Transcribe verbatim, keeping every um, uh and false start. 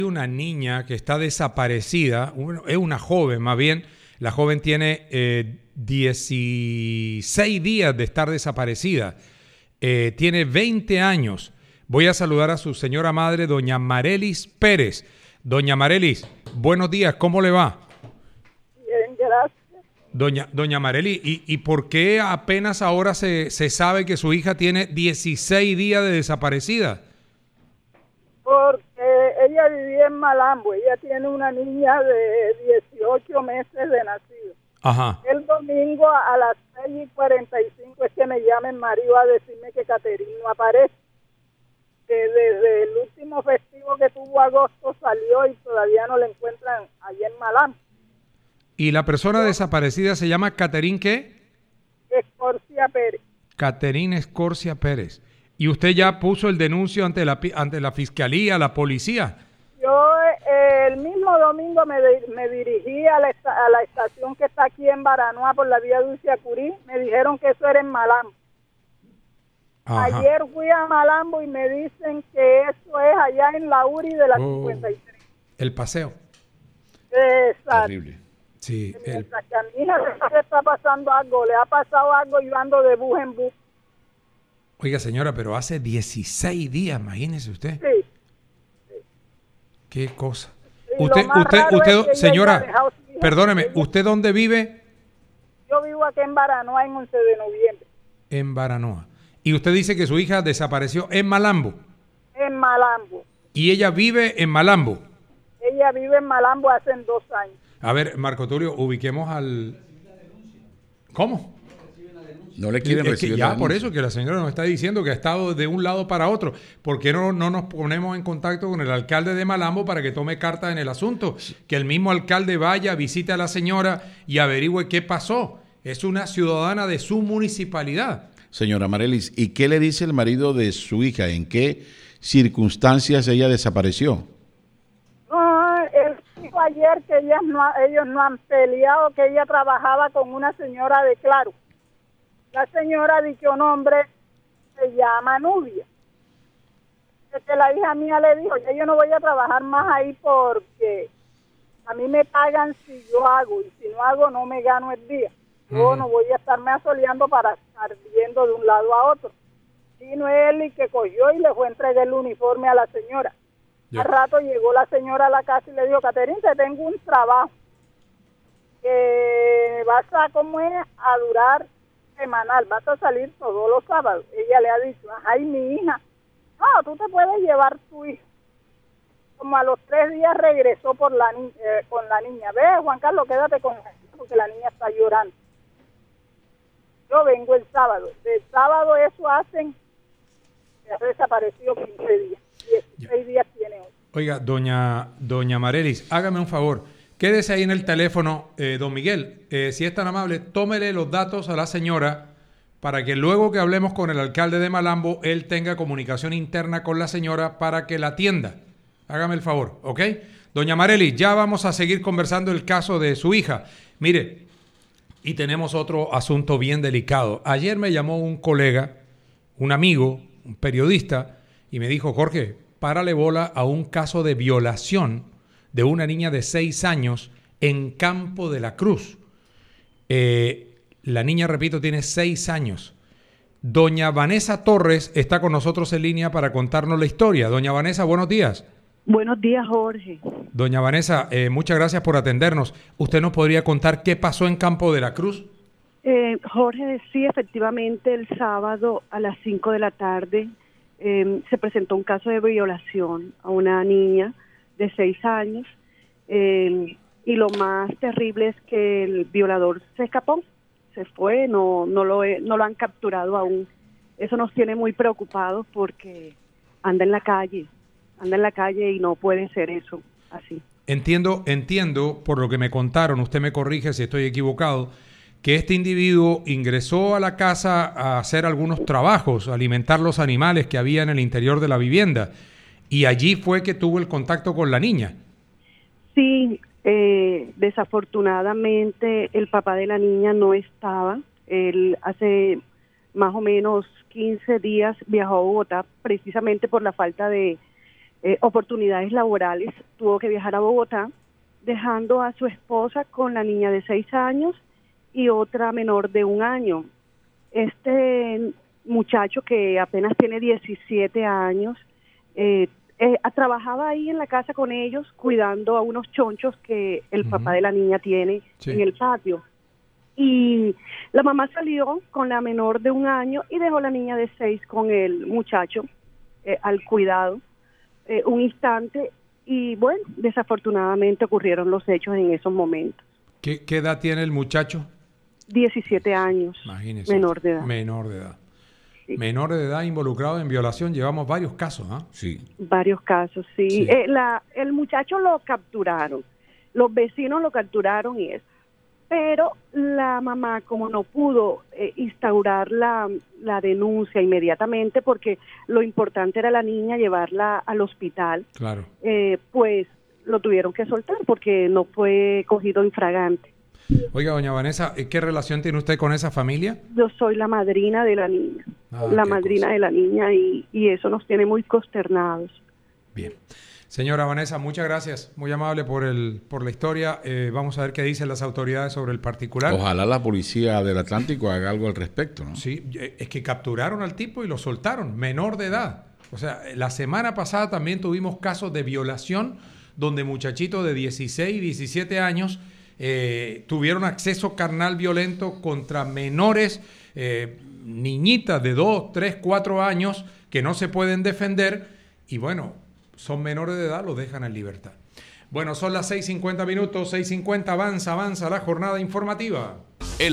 Una niña que está desaparecida, es una joven más bien, la joven tiene eh, dieciséis días de estar desaparecida, eh, tiene veinte años. Voy a saludar a su señora madre, doña Marelis Pérez. Doña Marelis, buenos días, ¿cómo le va? Bien, gracias. Doña, doña Marelis, ¿y, ¿y por qué apenas ahora se, se sabe que su hija tiene dieciséis días de desaparecida? Porque ella vivía en Malambo, ella tiene una niña de dieciocho meses de nacido. Ajá. El domingo a las seis y cuarenta y cinco es que me llama el marido a decirme que Caterín no aparece. Que desde el último festivo que tuvo agosto salió y todavía no la encuentran allá en Malambo. ¿Y la persona ¿No? desaparecida se llama Caterín qué? Escorcia Pérez. Caterín Escorcia Pérez. ¿Y usted ya puso el denuncio ante la ante la fiscalía, la policía? Yo eh, el mismo domingo me, de, me dirigí a la, a la estación que está aquí en Baranoa por la vía Dulce Acurí. Me dijeron que eso era en Malambo. Ajá. Ayer fui a Malambo y me dicen que eso es allá en la U R I de la oh, cincuenta y tres. El paseo. Exacto. Terrible. Sí. El... que a mi hija se está pasando algo, le ha pasado algo y yo ando de bus en bus. Oiga, señora, pero hace dieciséis días, imagínese usted. Sí. sí. Qué cosa. Y usted, usted, usted, señora, perdóneme, ¿usted dónde vive? Yo vivo aquí en Baranoa, en once de noviembre. En Baranoa. Y usted dice que su hija desapareció en Malambo. En Malambo. ¿Y ella vive en Malambo? Ella vive en Malambo hace dos años. A ver, Marco Tulio, ubiquemos al... ¿Cómo? No le quieren es recibir que la ya denuncia. Por eso que la señora nos está diciendo que ha estado de un lado para otro. ¿Por qué no, no nos ponemos en contacto con el alcalde de Malambo para que tome carta en el asunto? Que el mismo alcalde vaya, visite a la señora y averigüe qué pasó. Es una ciudadana de su municipalidad. Señora Marelis, ¿y qué le dice el marido de su hija? ¿En qué circunstancias ella desapareció? No, él dijo ayer que ellas no, ellos no han peleado, que ella trabajaba con una señora de Claro. La señora dicho nombre se llama Nubia. Que la hija mía le dijo, ya yo no voy a trabajar más ahí porque a mí me pagan si yo hago y si no hago no me gano el día. Yo uh-huh. no voy a estarme asoleando para estar yendo de un lado a otro. Vino él y que cogió y le fue a entregar el uniforme a la señora. Yeah. Al rato llegó la señora a la casa y le dijo, Caterín, te tengo un trabajo que vas a, ¿cómo es? A durar semanal, vas a salir todos los sábados. Ella le ha dicho, ay, mi hija, no, tú te puedes llevar tu hija. Como a los tres días regresó por la ni- eh, con la niña. Ve, Juan Carlos, quédate con ella porque la niña está llorando. Yo vengo el sábado. Del sábado eso hacen, se ha desaparecido quince días. dieciséis días tiene hoy. Oiga, doña, doña Marelis, hágame un favor. Quédese ahí en el teléfono, eh, don Miguel, eh, si es tan amable, tómele los datos a la señora para que luego que hablemos con el alcalde de Malambo, él tenga comunicación interna con la señora para que la atienda. Hágame el favor, ¿ok? Doña Marelis, ya vamos a seguir conversando el caso de su hija. Mire, y tenemos otro asunto bien delicado. Ayer me llamó un colega, un amigo, un periodista, y me dijo, Jorge, párale bola a un caso de violación de una niña de seis años en Campo de la Cruz. Eh, la niña, repito, tiene seis años. Doña Vanessa Torres está con nosotros en línea para contarnos la historia. Doña Vanessa, buenos días. Buenos días, Jorge. Doña Vanessa, eh, muchas gracias por atendernos. ¿Usted nos podría contar qué pasó en Campo de la Cruz? Eh, Jorge, sí, efectivamente, el sábado a las cinco de la tarde eh, se presentó un caso de violación a una niña de seis años, eh, y lo más terrible es que el violador se escapó, se fue, no, no, lo, he, no lo han capturado aún. Eso nos tiene muy preocupados porque anda en la calle, anda en la calle y no puede ser eso así. Entiendo, entiendo, por lo que me contaron, usted me corrige si estoy equivocado, que este individuo ingresó a la casa a hacer algunos trabajos, a alimentar los animales que había en el interior de la vivienda. Y allí fue que tuvo el contacto con la niña. Sí, eh, desafortunadamente el papá de la niña no estaba. Él hace más o menos quince días viajó a Bogotá precisamente por la falta de, eh, oportunidades laborales, tuvo que viajar a Bogotá, dejando a su esposa con la niña de seis años y otra menor de un año. Este muchacho, que apenas tiene diecisiete años, eh, eh, trabajaba ahí en la casa con ellos, cuidando a unos chonchos que el uh-huh. papá de la niña tiene sí. en el patio. Y la mamá salió con la menor de un año y dejó la niña de seis con el muchacho eh, al cuidado eh, un instante. Y bueno, desafortunadamente ocurrieron los hechos en esos momentos. ¿Qué, qué edad tiene el muchacho? diecisiete años. Imagínese. Menor de edad. Menor de edad. Sí. Menor de edad involucrado en violación. Llevamos varios casos, ¿ah? ¿eh? Sí. Varios casos, sí. sí. Eh, la, el muchacho lo capturaron. Los vecinos lo capturaron y eso. Pero la mamá, como no pudo eh, instaurar la, la denuncia inmediatamente, porque lo importante era la niña, llevarla al hospital, claro. eh, pues lo tuvieron que soltar porque no fue cogido infragante. Oiga, doña Vanessa, ¿qué relación tiene usted con esa familia? Yo soy la madrina de la niña, ah, la madrina cosa. de la niña y, y eso nos tiene muy consternados. Bien. Señora Vanessa, muchas gracias, muy amable por el por la historia. Eh, vamos a ver qué dicen las autoridades sobre el particular. Ojalá la policía del Atlántico haga algo al respecto, ¿no? Sí, es que capturaron al tipo y lo soltaron, menor de edad. O sea, la semana pasada también tuvimos casos de violación donde muchachitos de dieciséis, diecisiete años eh, tuvieron acceso carnal violento contra menores, eh, niñitas de dos, tres, cuatro años que no se pueden defender y bueno, son menores de edad, los dejan en libertad. Bueno, son las seis cincuenta minutos, seis cincuenta, avanza, avanza la jornada informativa.